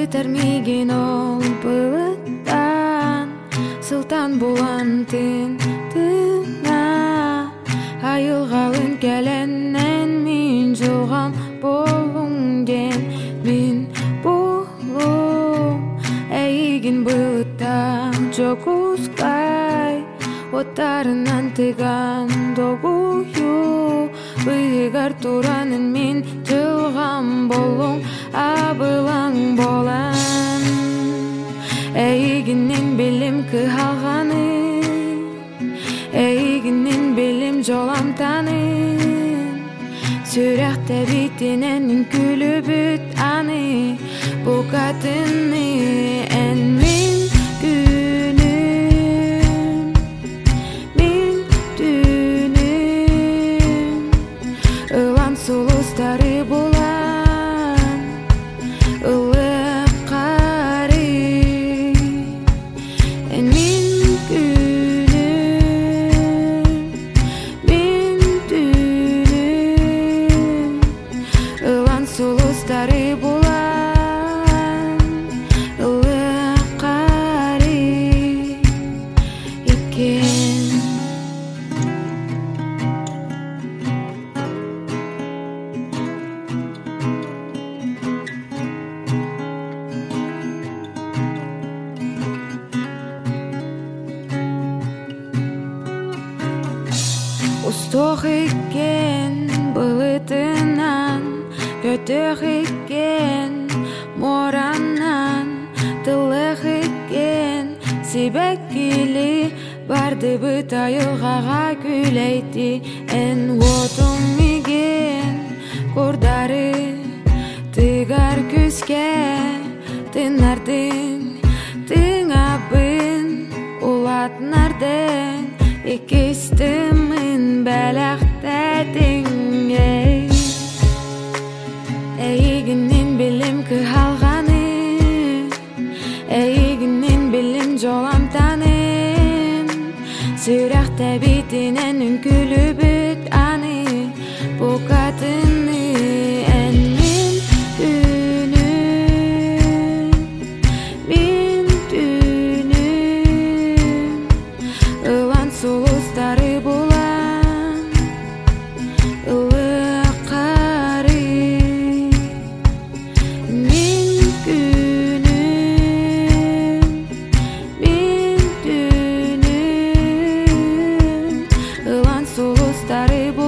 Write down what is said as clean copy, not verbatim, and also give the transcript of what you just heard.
Термиген ол былыттан сылтан булан тына айылга үнкәләннән мин жылган болуңден мин болум әйген былыттан жокускай оттарынан тыган догую быйгар туранын мин жылган болуң абылаң болам әйгеннен белем кыхалганы әйгеннен белем жоламтанын сүрәхтә битенен күлүбүт аны букатыны ән мин күнүм мин түнүм ылан сулустары булам ылык кары ән мин күнүм мин түнүм ылан сулустары булам ылык кары экен. Устох экен былытынан көтөх экен мораннан тылых экен себек кили барды быт айылгага күләйти эн отум миген курдары тыгар күскә тыннардын тыңабын улатнардын ikistümün bələxtədin Əyginin bilim kıhalğanı Əyginin bilim jolamtanın Sürəxtə bitinen ünkülübüt anı Bu qatını ən min günüm Min dünüm Ilan sulustары булам ылык кары мин күнүм мин түнүм ылан сулустары булам